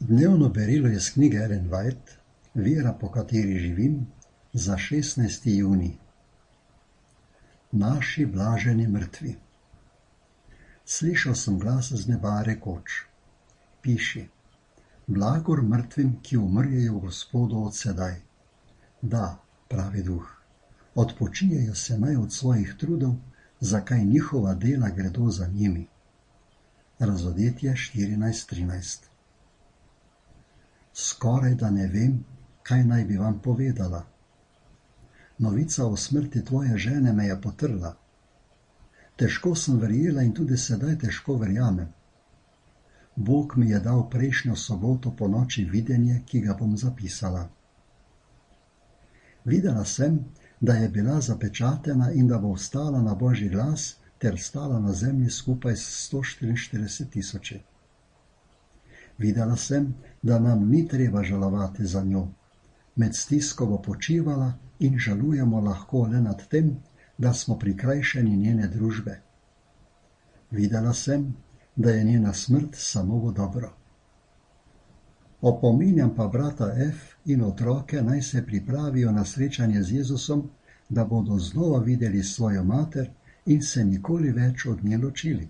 Dnevno berilo iz knjige Ellen White, Vera, po kateri živim, za 16. junij. Naši blaženi mrtvi. Slišal sem glas z neba rekoč: Piši, blagor mrtvim, ki umrjejo v Gospodu od sedaj. Da, pravi duh, odpočijejo se naj od svojih trudov, zakaj njihova dela gredo za njimi. Razodetje 14:13. Skoraj da ne vem, kaj naj bi vam povedala. Novica o smrti tvoje žene me je potrla. Težko sem verjela in tudi sedaj težko verjamem. Bog mi je dal prejšnjo soboto po noči videnje, ki ga bom zapisala. Videla sem, da je bila zapečatena in da bo vstala na Božji glas ter stala na zemlji skupaj s 144 tisoči. Videla sem, da nam ni treba žalovati za njo. Med stisko bo počivala in žalujemo lahko le nad tem, da smo prikrajšani njene družbe. Videla sem, da je njena smrt samo v dobro. Opominjam pa brata F in otroke, naj se pripravijo na srečanje z Jezusom, da bodo znova videli svojo mater in se nikoli več od nje ločili.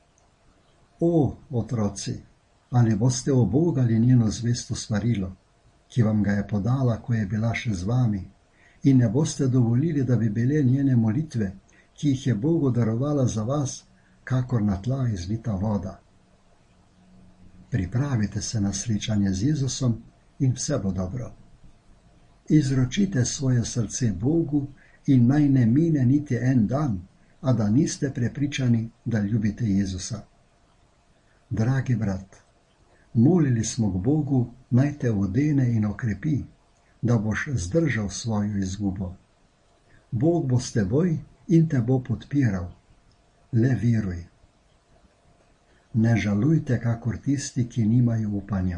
O, otroci, ali boste obogali njeno zvesto svarilo, ki vam ga je podala, ko je bila še z vami, in ne boste dovolili, da bi bile njene molitve, ki jih je Bogu darovala za vas, kakor na tla izlita voda. Pripravite se na srečanje z Jezusom in vse bo dobro. Izročite svoje srce Bogu in naj ne mine niti en dan, a da niste prepričani, da ljubite Jezusa. Dragi brat, molili smo k Bogu, naj te odene in okrepi, da boš zdržal svojo izgubo. Bog bo s teboj in te bo podpiral. Le veruj. Ne žalujte, kakor tisti, ki nimajo upanja.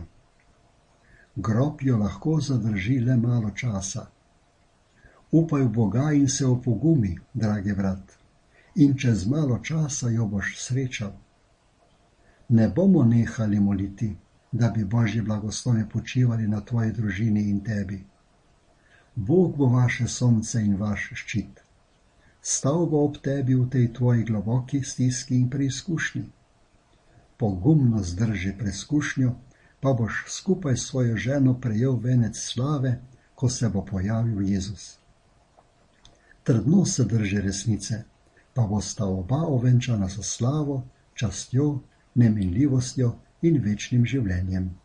Grob jo lahko zadrži le malo časa. Upaj v Boga in se opogumi, dragi brat, in čez malo časa jo boš srečal. Ne bomo nehali moliti, da bi Božji blagoslovi počivali na tvoji družini in tebi. Bog bo vaše sonce in vaš ščit. Stal bo ob tebi v tej tvoji globoki stiski in preizkušnji. Pogumno zdrži preizkušnjo, pa boš skupaj s svojo ženo prejel venec slave, ko se bo pojavil Jezus. Trdno se drži resnice, pa bosta oba ovenčana s slavo, častjo, neminljivostjo in večnim življenjem.